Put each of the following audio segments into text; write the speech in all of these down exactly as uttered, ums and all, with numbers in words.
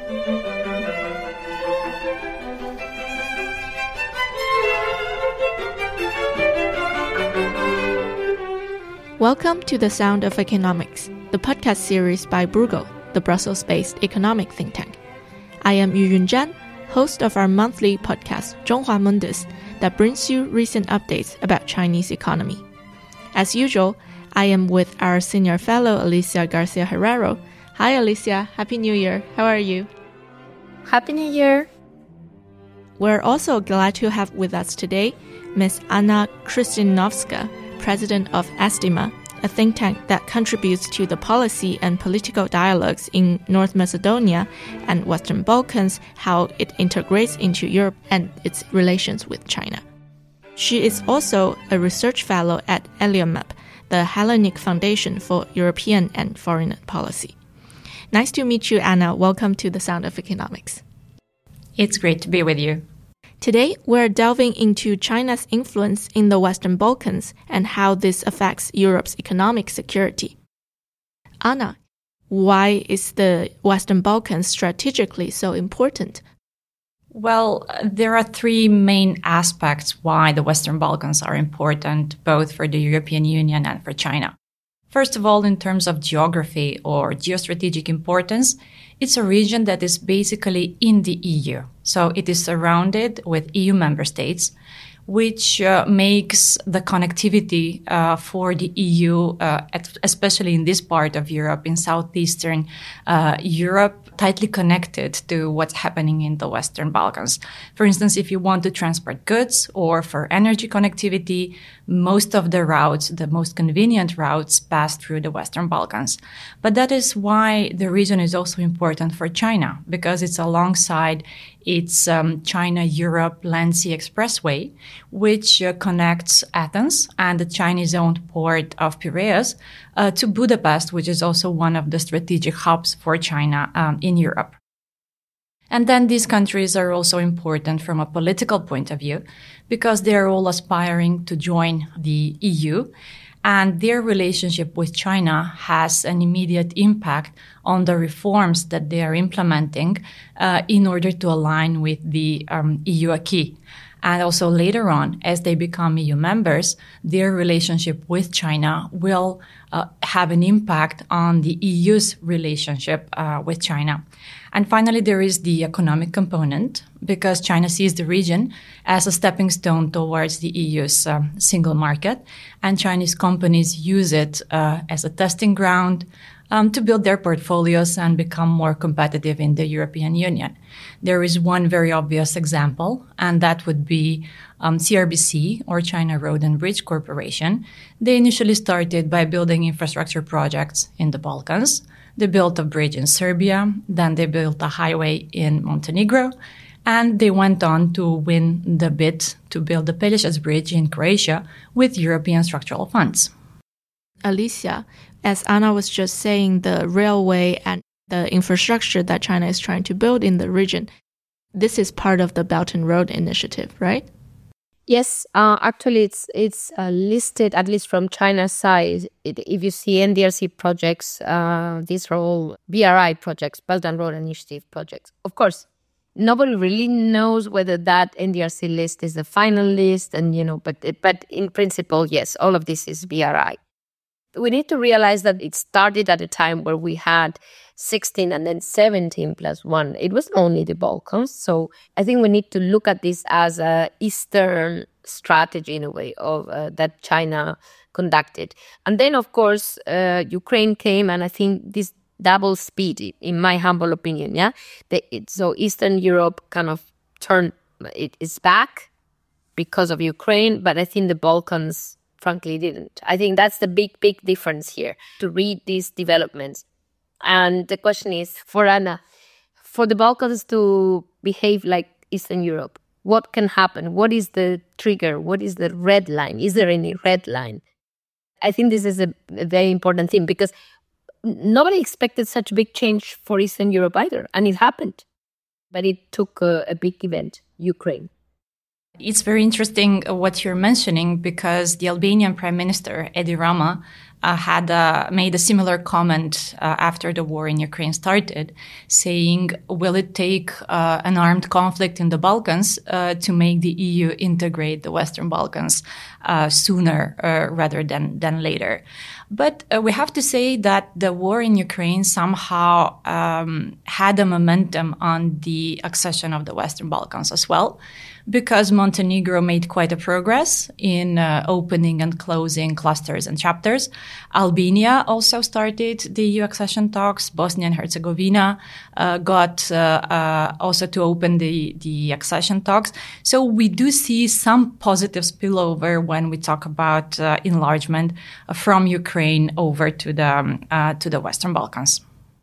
Welcome to The Sound of Economics, the podcast series by Bruegel, the Brussels-based economic think tank. I am Yu Yunzhan, host of our monthly podcast, Zhonghua Mundus, that brings you recent updates about Chinese economy. As usual, I am with our senior fellow, Alicia Garcia Herrero. Hi, Alicia. Happy New Year. How are you? Happy New Year. We're also glad to have with us today Miz Anna Krzyszynowska, president of ASTIMA, a think tank that contributes to the policy and political dialogues in North Macedonia and Western Balkans, how it integrates into Europe and its relations with China. She is also a research fellow at ELIOMAP, the Hellenic Foundation for European and Foreign Policy. Nice to meet you, Anna. Welcome to The Sound of Economics. It's great to be with you. Today, we're delving into China's influence in the Western Balkans and how this affects Europe's economic security. Anna, why is the Western Balkans strategically so important? Well, there are three main aspects why the Western Balkans are important, both for the European Union and for China. First of all, in terms of geography or geostrategic importance, it's a region that is basically in the E U. So it is surrounded with E U member states, which uh, makes the connectivity uh, for the E U, uh, at, especially in this part of Europe, in southeastern uh, Europe, tightly connected to what's happening in the Western Balkans. For instance, if you want to transport goods or for energy connectivity, most of the routes, the most convenient routes, pass through the Western Balkans. But that is why the region is also important for China, because it's alongside its um, China-Europe Land Sea Expressway, which uh, connects Athens and the Chinese-owned port of Piraeus uh, to Budapest, which is also one of the strategic hubs for China um, in Europe. And then these countries are also important from a political point of view because they are all aspiring to join the E U, and their relationship with China has an immediate impact on the reforms that they are implementing uh, in order to align with the um, E U acquis. And also later on, as they become E U members, their relationship with China will uh, have an impact on the E U's relationship uh, with China. And finally, there is the economic component, because China sees the region as a stepping stone towards the E U's um, single market, and Chinese companies use it uh, as a testing ground um, to build their portfolios and become more competitive in the European Union. There is one very obvious example, and that would be um, C R B C, or China Road and Bridge Corporation. They initially started by building infrastructure projects in the Balkans. They built a bridge in Serbia, then they built a highway in Montenegro, and they went on to win the bid to build the Pelješac Bridge in Croatia with European structural funds. Alicia, as Anna was just saying, the railway and the infrastructure that China is trying to build in the region, this is part of the Belt and Road Initiative, right? Yes, uh, actually it's it's uh, listed, at least from China's side. It, if you see N D R C projects, uh, these are all B R I projects, Belt and Road Initiative projects. Of course, nobody really knows whether that N D R C list is the final list, and you know, but but in principle, yes, all of this is B R I. We need to realize that it started at a time where we had sixteen and then seventeen plus one. It was only the Balkans. So I think we need to look at this as a Eastern strategy in a way of uh, that China conducted. And then, of course, uh, Ukraine came, and I think this double speed, in my humble opinion, yeah. The, it, so Eastern Europe kind of turned, it is back because of Ukraine, but I think the Balkans frankly didn't. I think that's the big, big difference here, to read these developments. And the question is, for Anna, for the Balkans to behave like Eastern Europe, what can happen? What is the trigger? What is the red line? Is there any red line? I think this is a, a very important thing, because nobody expected such a big change for Eastern Europe either. And it happened. But it took a, a big event, Ukraine. It's very interesting what you're mentioning, because the Albanian Prime Minister, Edi Rama, uh, had uh, made a similar comment uh, after the war in Ukraine started, saying, will it take uh, an armed conflict in the Balkans uh, to make the E U integrate the Western Balkans uh, sooner uh, rather than, than later? But uh, we have to say that the war in Ukraine somehow um, had a momentum on the accession of the Western Balkans as well, because Montenegro made quite a progress in uh, opening and closing clusters and chapters. Albania also started the E U accession talks. Bosnia and Herzegovina uh, got uh, uh, also to open the, the accession talks. So we do see some positive spillover when we talk about uh, enlargement from Ukraine over to the um, uh, to the Western Balkans.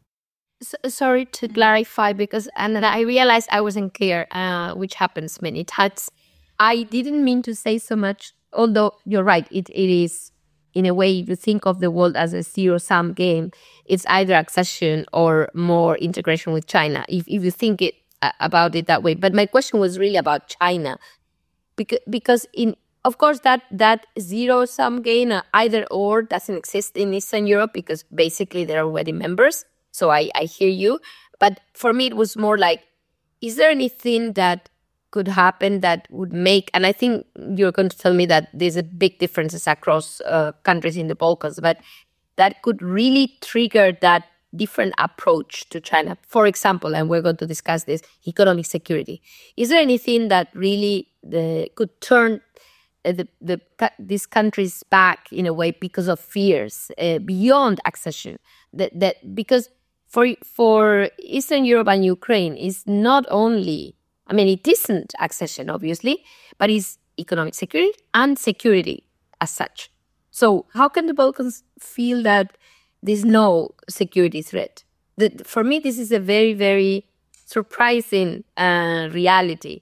So, sorry to clarify, because and I realized I wasn't clear, uh, which happens many times. I didn't mean to say so much, although you're right, it, it is, in a way, if you think of the world as a zero-sum game, it's either accession or more integration with China, if, if you think it uh, about it that way. But my question was really about China, because, because in of course, that, that zero-sum game, uh, either or, doesn't exist in Eastern Europe, because basically they're already members. So I, I hear you. But for me, it was more like, is there anything that could happen that would make, and I think you're going to tell me that there's a big differences across uh, countries in the Balkans, but that could really trigger that different approach to China. For example, and we're going to discuss this, economic security. Is there anything that really the, could turn uh, the, the these countries back in a way because of fears uh, beyond accession? That, that because For for Eastern Europe and Ukraine, is not only, I mean, it isn't accession, obviously, but it's economic security and security as such. So how can the Balkans feel that there's no security threat? The, for me, this is a very, very surprising uh, reality.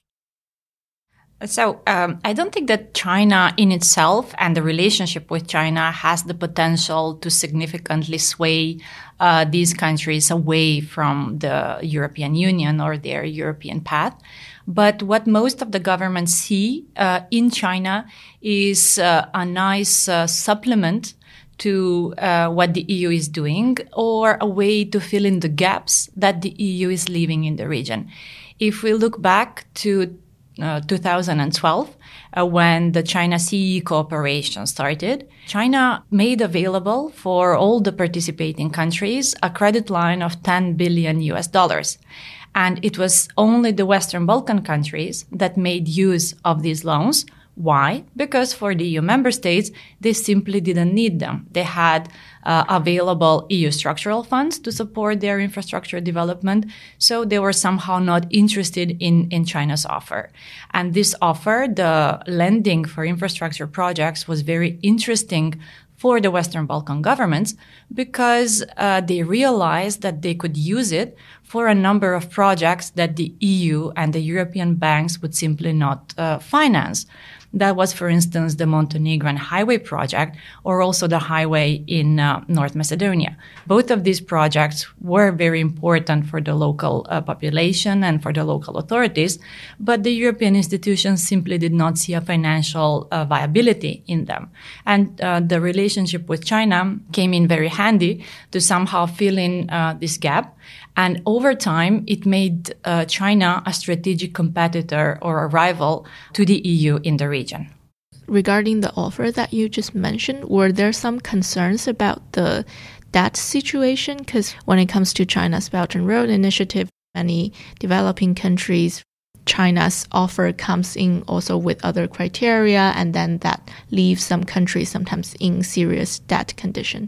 So um, I don't think that China in itself and the relationship with China has the potential to significantly sway uh, these countries away from the European Union or their European path. But what most of the governments see uh, in China is uh, a nice uh, supplement to uh, what the E U is doing, or a way to fill in the gaps that the E U is leaving in the region. If we look back to Uh, two thousand twelve, uh, when the China-C E cooperation started, China made available for all the participating countries a credit line of ten billion U S dollars. And it was only the Western Balkan countries that made use of these loans. Why? Because for the E U member states, they simply didn't need them. They had uh, available E U structural funds to support their infrastructure development, so they were somehow not interested in, in China's offer. And this offer, the lending for infrastructure projects, was very interesting for the Western Balkan governments, because uh, they realized that they could use it for a number of projects that the E U and the European banks would simply not uh, finance. That was, for instance, the Montenegrin highway project, or also the highway in uh, North Macedonia. Both of these projects were very important for the local uh, population and for the local authorities, but the European institutions simply did not see a financial uh, viability in them. And uh, the relationship with China came in very handy to somehow fill in uh, this gap. And over time, it made uh, China a strategic competitor or a rival to the E U in the region. Regarding the offer that you just mentioned, were there some concerns about the debt situation? Because when it comes to China's Belt and Road Initiative, many developing countries, China's offer comes in also with other criteria, and then that leaves some countries sometimes in serious debt condition.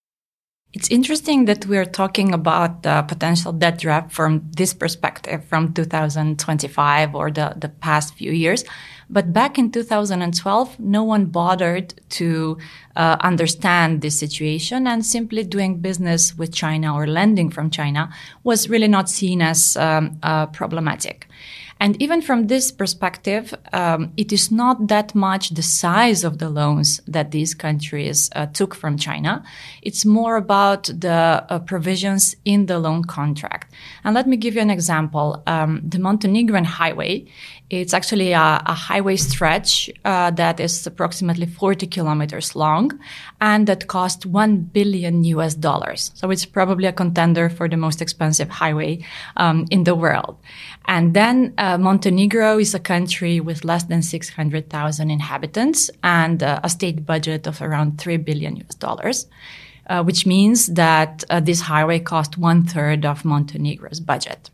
It's interesting that we're talking about the potential debt trap from this perspective, from two thousand twenty-five or the, the past few years. But back in two thousand twelve, no one bothered to uh, understand this situation, and simply doing business with China or lending from China was really not seen as um, uh, problematic. And even from this perspective, um, it is not that much the size of the loans that these countries uh, took from China. It's more about the uh, provisions in the loan contract. And let me give you an example. Um, the Montenegrin highway, it's actually a, a highway stretch uh, that is approximately forty kilometers long and that cost one billion U S dollars. So it's probably a contender for the most expensive highway um, in the world. And then uh, Montenegro is a country with less than six hundred thousand inhabitants and uh, a state budget of around three billion U S dollars, uh, which means that uh, this highway cost one third of Montenegro's budget.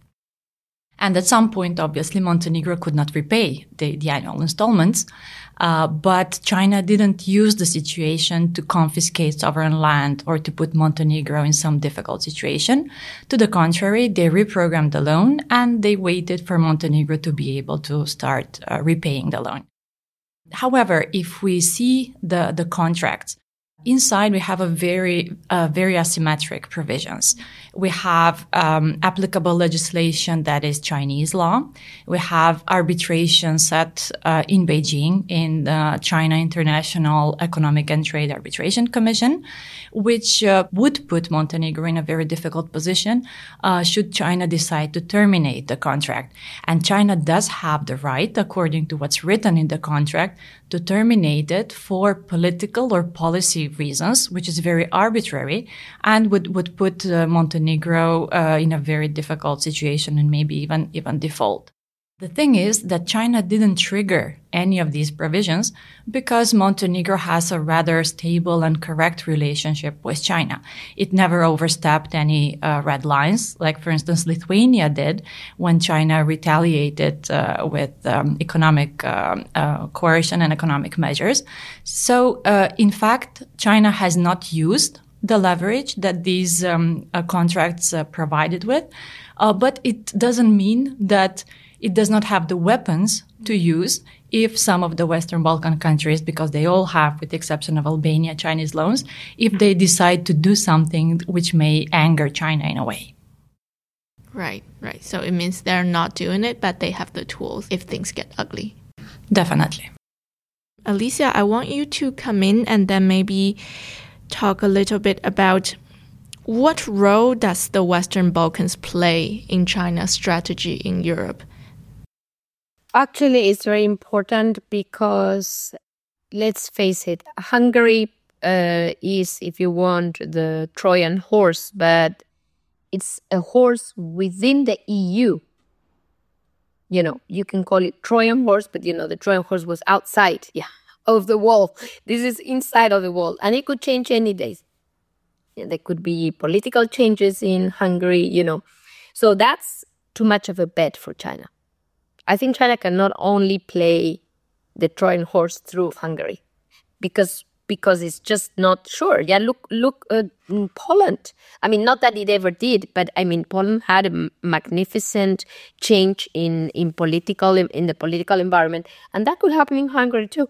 And at some point, obviously, Montenegro could not repay the, the annual installments. Uh, but China didn't use the situation to confiscate sovereign land or to put Montenegro in some difficult situation. To the contrary, they reprogrammed the loan and they waited for Montenegro to be able to start uh, repaying the loan. However, if we see the, the contracts, inside, we have a very, uh, very asymmetric provisions. We have um, applicable legislation that is Chinese law. We have arbitration set uh, in Beijing in the China International Economic and Trade Arbitration Commission, which uh, would put Montenegro in a very difficult position uh, should China decide to terminate the contract. And China does have the right, according to what's written in the contract, to terminate it for political or policy reasons, which is very arbitrary and would, would put uh, Montenegro uh, in a very difficult situation and maybe even, even default. The thing is that China didn't trigger any of these provisions because Montenegro has a rather stable and correct relationship with China. It never overstepped any uh, red lines, like, for instance, Lithuania did when China retaliated uh, with um, economic uh, uh, coercion and economic measures. So, uh, in fact, China has not used the leverage that these um, uh, contracts uh, provided with, uh, but it doesn't mean that it does not have the weapons to use if some of the Western Balkan countries, because they all have, with the exception of Albania, Chinese loans, if they decide to do something which may anger China in a way. Right, right. So it means they're not doing it, but they have the tools if things get ugly. Definitely. Alicia, I want you to come in and then maybe talk a little bit about what role does the Western Balkans play in China's strategy in Europe? Actually, it's very important because, let's face it, Hungary uh, is, if you want, the Trojan horse, but it's a horse within the E U. You know, you can call it Trojan horse, but, you know, the Trojan horse was outside yeah, of the wall. This is inside of the wall, and it could change any day. There could be political changes in Hungary, you know. So that's too much of a bet for China. I think China can not only play the Trojan horse through Hungary because because it's just not sure. Yeah, look look uh, in Poland. I mean, not that it ever did, but I mean, Poland had a magnificent change in in political in, in the political environment, and that could happen in Hungary too.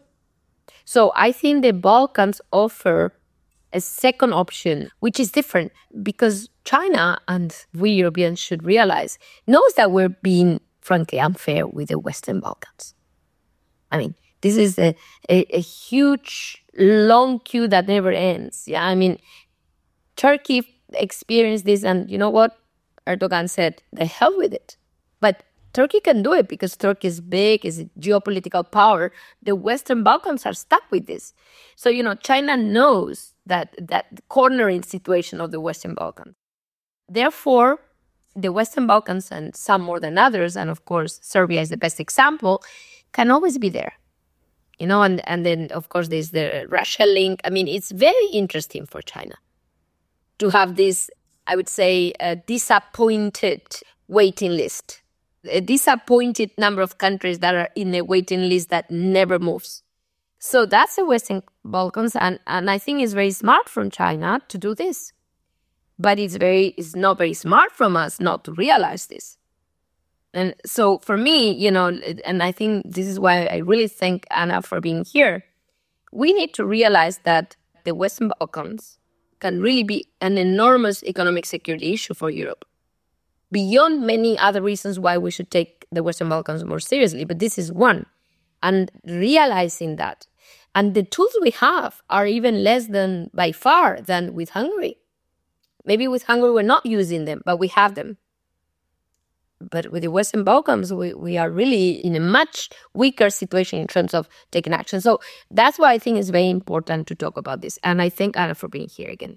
So I think the Balkans offer a second option, which is different because China, and we Europeans should realize, knows that we're being frankly unfair with the Western Balkans. I mean, this is a, a, a huge, long queue that never ends. Yeah, I mean, Turkey experienced this, and you know what? Erdogan said, the hell with it. But Turkey can do it because Turkey is big, is a geopolitical power. The Western Balkans are stuck with this. So, you know, China knows that that cornering situation of the Western Balkans. Therefore, the Western Balkans, and some more than others, and of course Serbia is the best example, can always be there. You know, and, and then of course there's the Russia link. I mean, it's very interesting for China to have this, I would say, a disappointed waiting list. A disappointed number of countries that are in a waiting list that never moves. So that's the Western Balkans, and, and I think it's very smart from China to do this. But it's very it's not very smart from us not to realize this. And so for me, you know, and I think this is why I really thank Anna for being here, we need to realize that the Western Balkans can really be an enormous economic security issue for Europe, beyond many other reasons why we should take the Western Balkans more seriously, but this is one. And realizing that. And the tools we have are even less than, by far, than with Hungary. Maybe with Hungary we're not using them, but we have them. But with the Western Balkans, we, we are really in a much weaker situation in terms of taking action. So that's why I think it's very important to talk about this. And I thank Anna for being here again.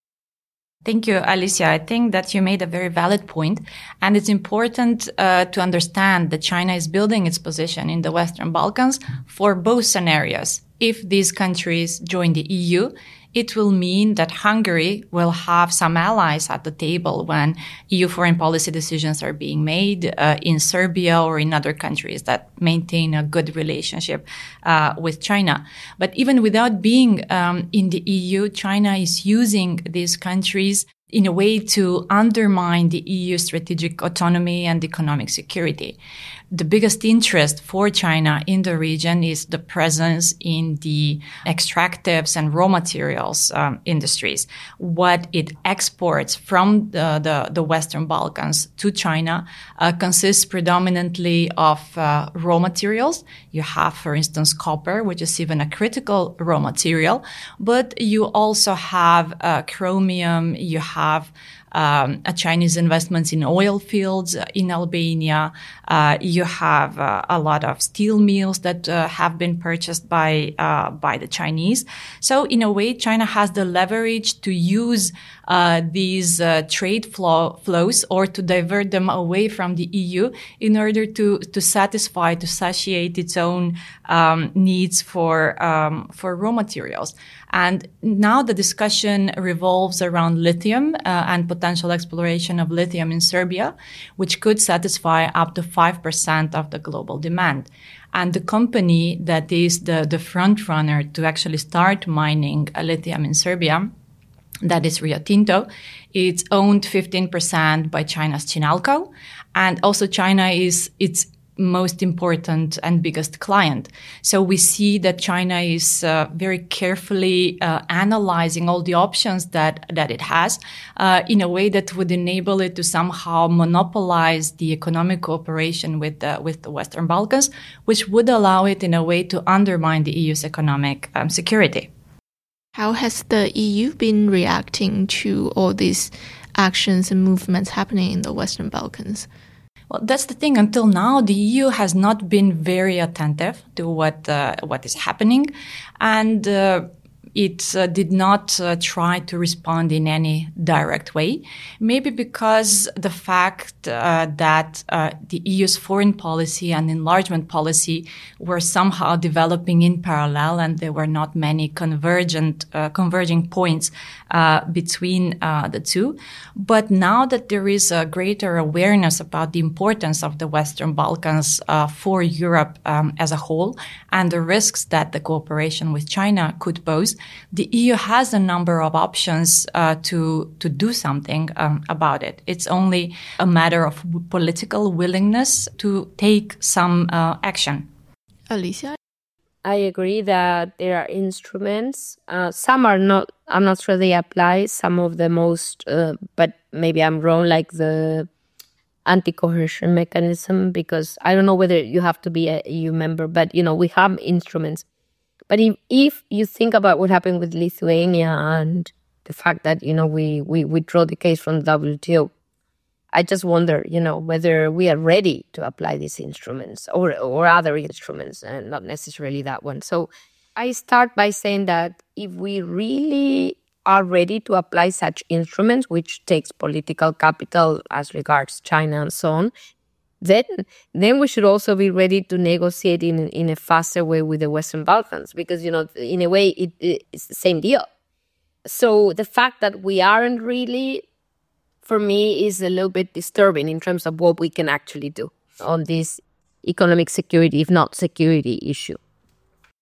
Thank you, Alicia. I think that you made a very valid point, and it's important uh, to understand that China is building its position in the Western Balkans for both scenarios. If these countries join the E U, it will mean that Hungary will have some allies at the table when E U foreign policy decisions are being made uh, in Serbia or in other countries that maintain a good relationship uh, with China. But even without being um, in the E U, China is using these countries in a way to undermine the E U strategic autonomy and economic security. The biggest interest for China in the region is the presence in the extractives and raw materials um, industries. What it exports from the, the, the Western Balkans to China uh, consists predominantly of uh, raw materials. You have, for instance, copper, which is even a critical raw material, but you also have uh, chromium, you have Um, a Chinese investments in oil fields uh, in Albania. Uh, you have uh, a lot of steel mills that uh, have been purchased by uh, by the Chinese. So in a way, China has the leverage to use uh, these uh, trade flow, flows or to divert them away from the E U in order to to satisfy, to satiate its own um, needs for um, for raw materials. And now the discussion revolves around lithium uh, and potential exploration of lithium in Serbia, which could satisfy up to five percent of the global demand. And the company that is the, the front runner to actually start mining lithium in Serbia, that is Rio Tinto, it's owned fifteen percent by China's Chinalco. And also China is its most important and biggest client. So we see that China is uh, very carefully uh, analyzing all the options that that it has uh, in a way that would enable it to somehow monopolize the economic cooperation with the, with the Western Balkans, which would allow it in a way to undermine the E U's economic um, security. How has the E U been reacting to all these actions and movements happening in the Western Balkans? Well, that's the thing. Until now, the E U has not been very attentive to what uh, what is happening, and uh, it uh, did not uh, try to respond in any direct way. Maybe because the fact uh, that uh, the E U's foreign policy and enlargement policy were somehow developing in parallel, and there were not many convergent uh, converging points uh, between uh, the two. But now that there is a greater awareness about the importance of the Western Balkans uh, for Europe um, as a whole and the risks that the cooperation with China could pose, the E U has a number of options uh, to to do something um, about it. It's only a matter of political willingness to take some uh, action. Alicia? I agree that there are instruments. Uh, some are not, I'm not sure they apply. Some of the most, uh, but maybe I'm wrong, like the anti-coercion mechanism, because I don't know whether you have to be a E U member, but, you know, we have instruments. But if, if you think about what happened with Lithuania and the fact that, you know, we, we withdraw the case from the W T O, I just wonder, you know, whether we are ready to apply these instruments or, or other instruments, and not necessarily that one. So I start by saying that if we really are ready to apply such instruments, which takes political capital as regards China and so on, then then we should also be ready to negotiate in, in a faster way with the Western Balkans, because, you know, in a way, it, it's the same deal. So the fact that we aren't really, for me, is a little bit disturbing in terms of what we can actually do on this economic security, if not security issue.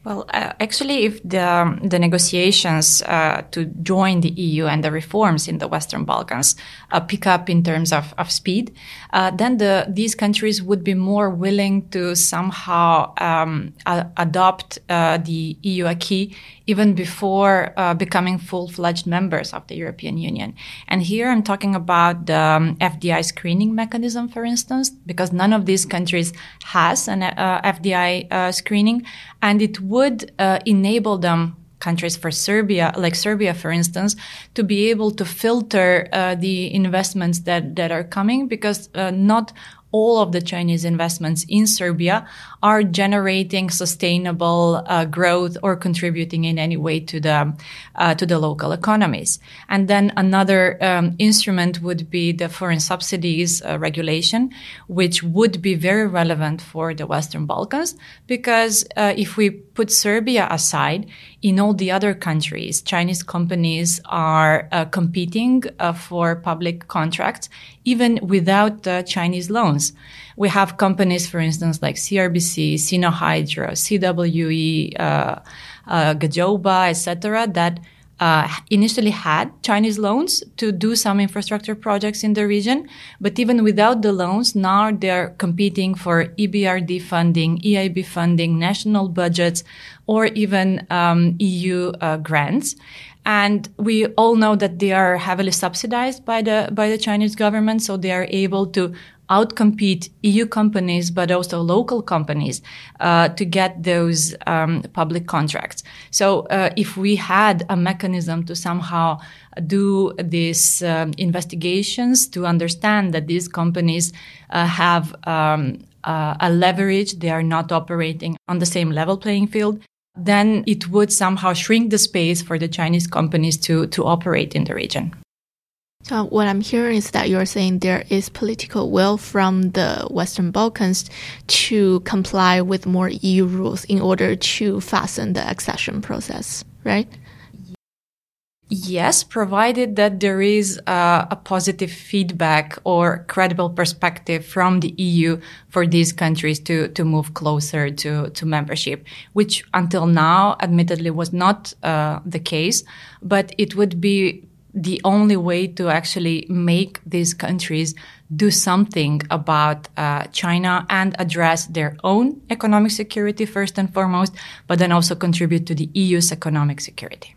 Well, uh, actually, if the the negotiations uh, to join the E U and the reforms in the Western Balkans uh, pick up in terms of, of speed, uh, then the these countries would be more willing to somehow um, a- adopt uh, the E U acquis even before uh, becoming full-fledged members of the European Union. And here I'm talking about the um, F D I screening mechanism, for instance, because none of these countries has an uh, F D I uh, screening, and it would uh, enable them, countries for Serbia, like Serbia, for instance, to be able to filter uh, the investments that, that are coming, because uh, not all of the Chinese investments in Serbia are generating sustainable uh, growth or contributing in any way to the uh, to the local economies. And then another um, instrument would be the foreign subsidies uh, regulation, which would be very relevant for the Western Balkans, because uh, if we put Serbia aside, in all the other countries, Chinese companies are uh, competing uh, for public contracts, even without uh, Chinese loans. We have companies, for instance, like C R B C, Sinohydro, C W E, uh, uh, Gajoba, et cetera, that uh, initially had Chinese loans to do some infrastructure projects in the region. But even without the loans, now they're competing for E B R D funding, E I B funding, national budgets, or even um, E U uh, grants. And we all know that they are heavily subsidized by the by the Chinese government, so they are able to outcompete E U companies, but also local companies, uh, to get those um, public contracts. So uh, if we had a mechanism to somehow do these um, investigations to understand that these companies uh, have um, uh, a leverage, they are not operating on the same level playing field, then it would somehow shrink the space for the Chinese companies to, to operate in the region. So what I'm hearing is that you're saying there is political will from the Western Balkans to comply with more E U rules in order to fasten the accession process, right? Yes, provided that there is uh, a positive feedback or credible perspective from the E U for these countries to, to move closer to, to membership, which until now, admittedly, was not uh, the case, but it would be the only way to actually make these countries do something about uh, China and address their own economic security first and foremost, but then also contribute to the E U's economic security.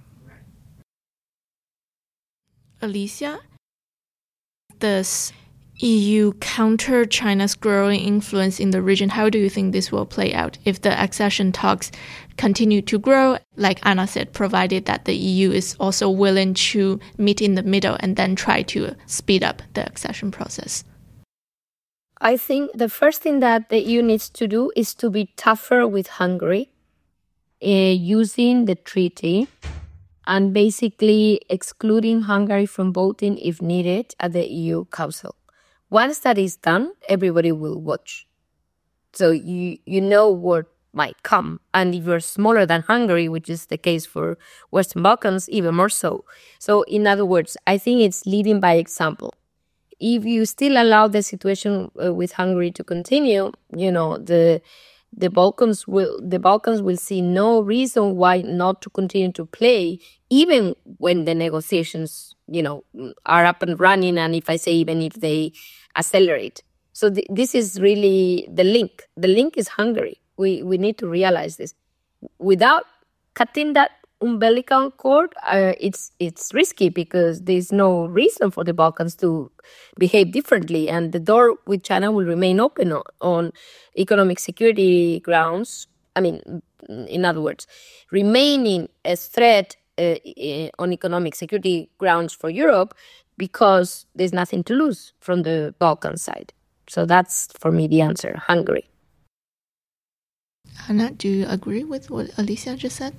Alicia, does E U counter China's growing influence in the region? How do you think this will play out if the accession talks continue to grow, like Anna said, provided that the E U is also willing to meet in the middle and then try to speed up the accession process? I think the first thing that the E U needs to do is to be tougher with Hungary, uh, using the treaty and basically excluding Hungary from voting if needed at the E U Council. Once that is done, everybody will watch. So you you know what might come. And if you're smaller than Hungary, which is the case for Western Balkans, even more so. So in other words, I think it's leading by example. If you still allow the situation uh, with Hungary to continue, you know, the the Balkans will the Balkans will see no reason why not to continue to play, even when the negotiations, you know, are up and running. And if I say even if they accelerate, so th- this is really the link. The link is Hungary. We we need to realize this. Without cutting that umbilical cord, uh, it's it's risky because there's no reason for the Balkans to behave differently, and the door with China will remain open on, on economic security grounds. I mean, in other words, remaining a threat uh, on economic security grounds for Europe, because there's nothing to lose from the Balkan side. So that's, for me, the answer, Hungary. Anna, do you agree with what Alicia just said?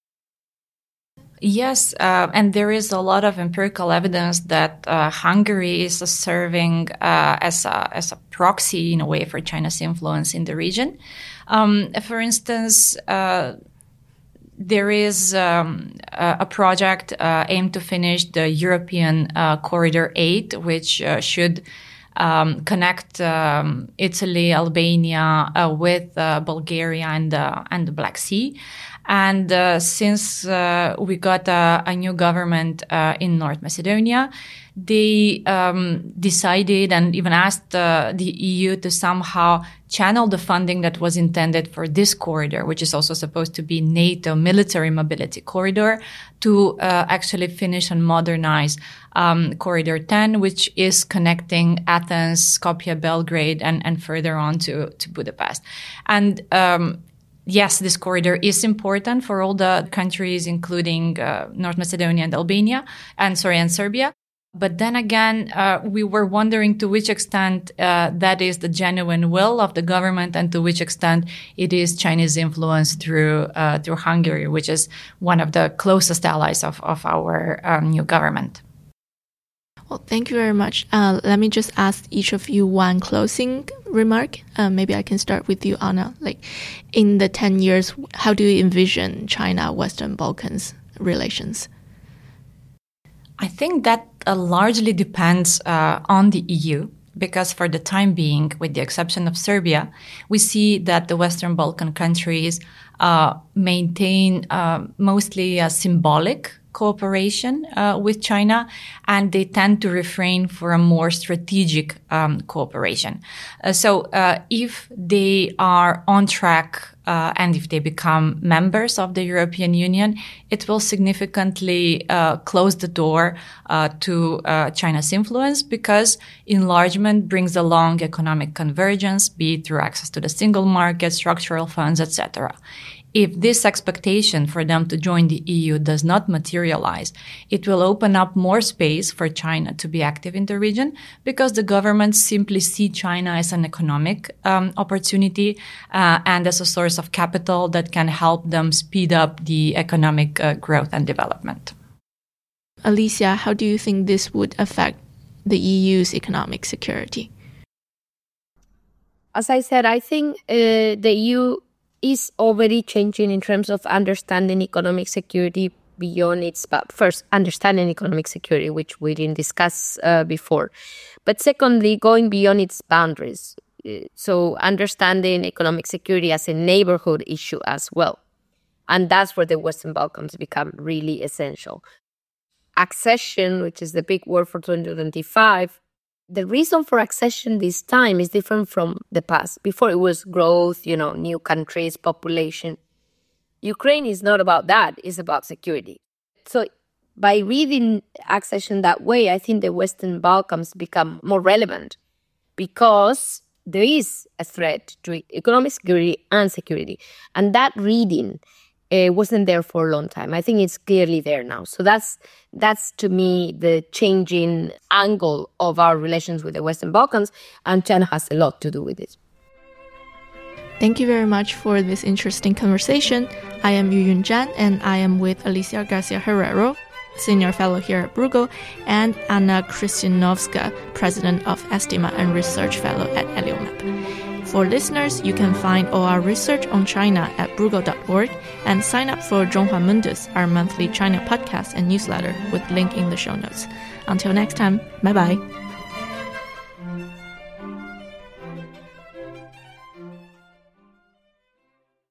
Yes, uh, and there is a lot of empirical evidence that uh, Hungary is serving uh, as a as a proxy in a way for China's influence in the region. Um, for instance, uh, there is um, a, a project uh, aimed to finish the European uh, Corridor eight, which uh, should um, connect um, Italy, Albania uh, with uh, Bulgaria and, uh, and the Black Sea. And uh, since uh, we got a, a new government uh, in North Macedonia, they um, decided and even asked uh, the E U to somehow channel the funding that was intended for this corridor, which is also supposed to be NATO military mobility corridor, to uh, actually finish and modernize um, Corridor ten, which is connecting Athens, Skopje, Belgrade, and, and further on to, to Budapest. And um, yes, this corridor is important for all the countries, including uh, North Macedonia and Albania, and sorry, and Serbia. But then again, uh, we were wondering to which extent uh, that is the genuine will of the government, and to which extent it is Chinese influence through uh, through Hungary, which is one of the closest allies of of our um, new government. Well, thank you very much. Uh, let me just ask each of you one closing remark. Uh, maybe I can start with you, Anna. Like, in the ten years, how do you envision China-Western Balkans relations? I think that uh, largely depends uh, on the E U, because for the time being, with the exception of Serbia, we see that the Western Balkan countries uh, maintain uh, mostly a symbolic cooperation uh, with China, and they tend to refrain for a more strategic um, cooperation. Uh, so uh, if they are on track uh, and if they become members of the European Union, it will significantly uh, close the door uh, to uh, China's influence, because enlargement brings along economic convergence, be it through access to the single market, structural funds, et cetera. If this expectation for them to join the E U does not materialize, it will open up more space for China to be active in the region, because the governments simply see China as an economic um, opportunity uh, and as a source of capital that can help them speed up the economic uh, growth and development. Alicia, how do you think this would affect the E U's economic security? As I said, I think uh, the E U is already changing in terms of understanding economic security beyond its, but first, understanding economic security, which we didn't discuss uh, before. But secondly, going beyond its boundaries. So understanding economic security as a neighborhood issue as well. And that's where the Western Balkans become really essential. Accession, which is the big word for twenty twenty-five, the reason for accession this time is different from the past. Before, it was growth, you know, new countries, population. Ukraine is not about that. It's about security. So by reading accession that way, I think the Western Balkans become more relevant, because there is a threat to economic security and security. And that reading uh, wasn't there for a long time. I think it's clearly there now. So that's, that's to me, the changing angle of our relations with the Western Balkans, and China has a lot to do with it. Thank you very much for this interesting conversation. I am Yuyun Zhan, and I am with Alicia Garcia Herrero, Senior Fellow here at Bruegel, and Anna Kristianovska, President of Estima and Research Fellow at Eliomap. For listeners, you can find all our research on China at bruegel dot org, and sign up for Zhonghua Mundus, our monthly China podcast and newsletter, with link in the show notes. Until next time, bye-bye.